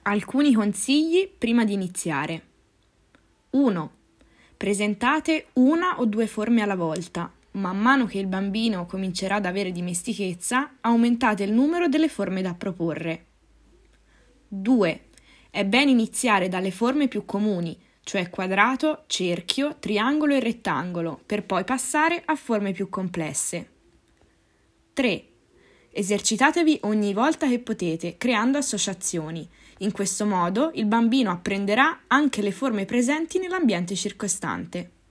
Alcuni consigli prima di iniziare. 1. Presentate una o due forme alla volta. Man mano che il bambino comincerà ad avere dimestichezza, aumentate il numero delle forme da proporre. 2. È bene iniziare dalle forme più comuni, cioè quadrato, cerchio, triangolo e rettangolo, per poi passare a forme più complesse. 3. Esercitatevi ogni volta che potete, creando associazioni. In questo modo il bambino apprenderà anche le forme presenti nell'ambiente circostante.